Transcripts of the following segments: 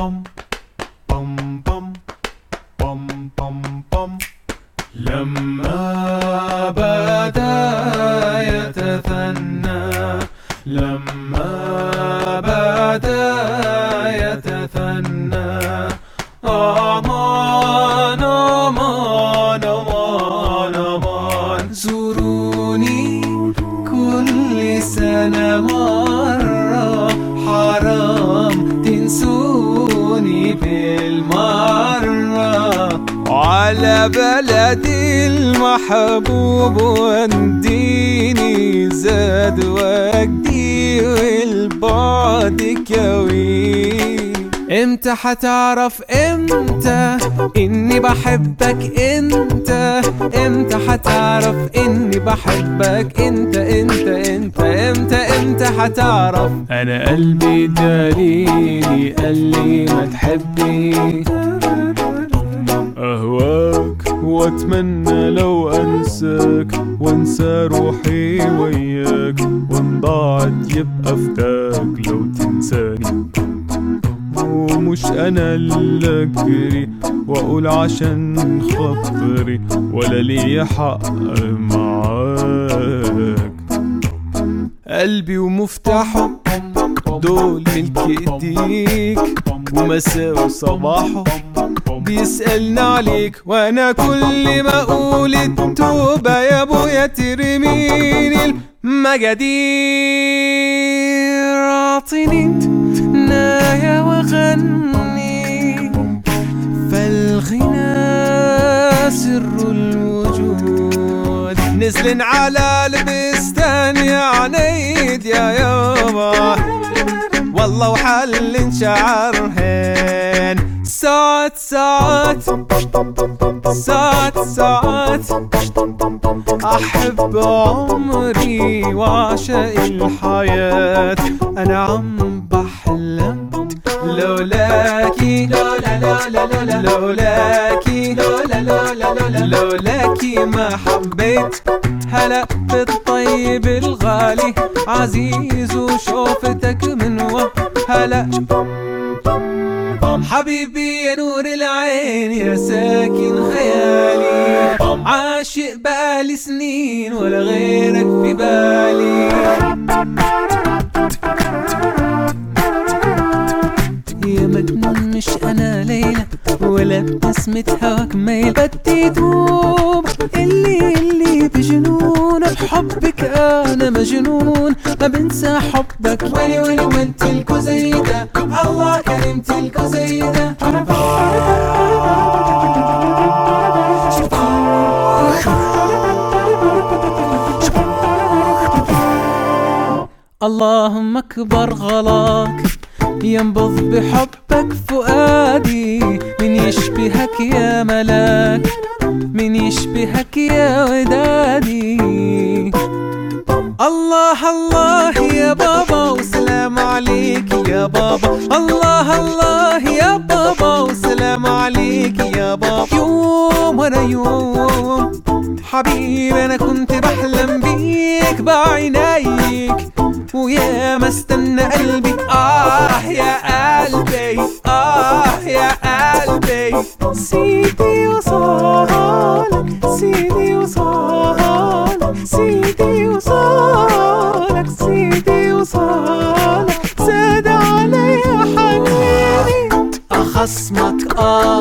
لما بدا يتثنى، لما بدا يتثنى، أمان أمان أمان أمان. زوروني كل سنة مرة، حرام تنسوني بالمرة. على بلدي المحبوب وديني زاد وجدي والبعد كوي. امتى حتعرف امتى اني بحبك انت؟ امتى حتعرف اني بحبك انت امتى حتعرف؟ انا قلبي دليلي قال لي ما تحبني، أهواك وأتمنى لو أنساك وأنسى روحي وياك، وإن ضاعت يبقى فداك لو تنساني. ومش أنا اللي أجري وأقول عشان خاطري ولا لي حق معاك. قلبي ومفتاحه دول ملك ايديك، ومساء وصباحه بيسألنا عليك. وانا كل ما اقول التوبة يا ابويا ترميني المجادير. اعطيني نايا وغني، فالغنى سر الوجود. نزلن على البستان يا عنيد يا يابا، والله وحل شعرهن. ساعات ساعات ساعات ساعات أحب عمري وأعشق الحياة. أنا عم بحلم لولاكي، لولا لولا لولا لولاكي، لولا لولا لولا لولاكي ما حبيت. هلا بالطيب الغالي عزيز وشوفتك من هلا. حبيبي يا نور العين يا ساكن خيالي، عاشق بقالي سنين ولا غيرك في بالي. يا مجنون مش أنا ليلى ولا بنسمة هواك ميل، بدي دوب اللي بجنون بحبك. أنا مجنون ما بنسى حبك. ويلي ويلي وانتلكو زي ده، الله كريمتلكو زي ده. اللهم أكبر غلاك ينبض بحبك فؤادي. من يشبهك يا ملاك، من يشبهك يا ودادي. الله الله يا بابا وسلام عليك يا بابا، الله الله يا بابا وسلام عليك يا بابا. يوم ورا يوم حبيبي أنا كنت بحلم بيك بعينيك، ويا ما استنى قلبي يا قلبي يا قلبي. سيدي وصالك سيدي وصالك سيدي وصالك سيدي وصالك. زاد علي حنيني أخصمك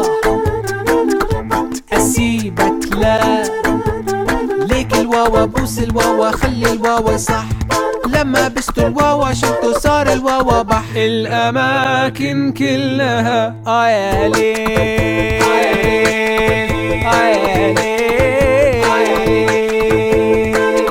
أسيبك لا. ليك الواوا بوس الواوا خلي الواوا صح، لما بست الواوا شفته صار الواوا بح. الأماكن كلها يا ليل يا ليل.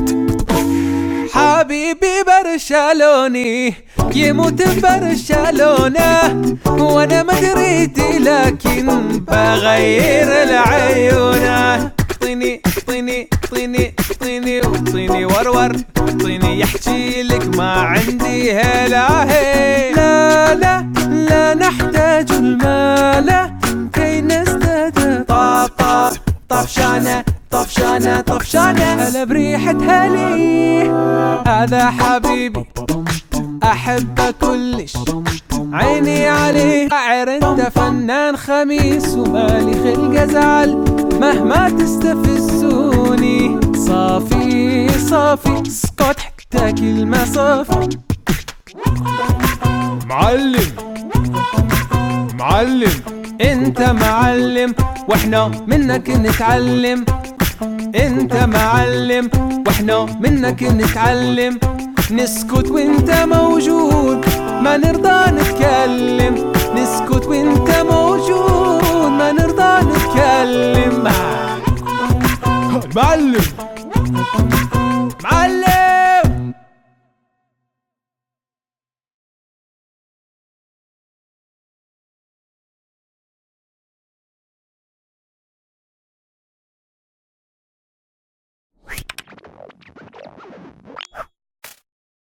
حبيبي برشلوني يموت برشلونة، وانا ما دريتي لكن بغير العيونة. طيني طيني طيني طيني وطيني ورور، طيني يحكي لك ما عندي هلا هي. لا لا لا نحتاج المال كي نزداد طاقة. طفشانة طفشانة طفشانة هلا بريحة هلي. هذا حبيبي أحبه كلش عيني عليه. شاعر انت فنان خميس ومالي خلق ازعل مهما تستفزوني. صافي صافي اسكت حتى كلمة صافي. معلم معلم انت معلم واحنا منك نتعلم. انت معلم واحنا منك نتعلم. نسكت وانت موجود ما نرضى نتكلم. نسكت وانت موجود ما نرضى نتكلم. معلم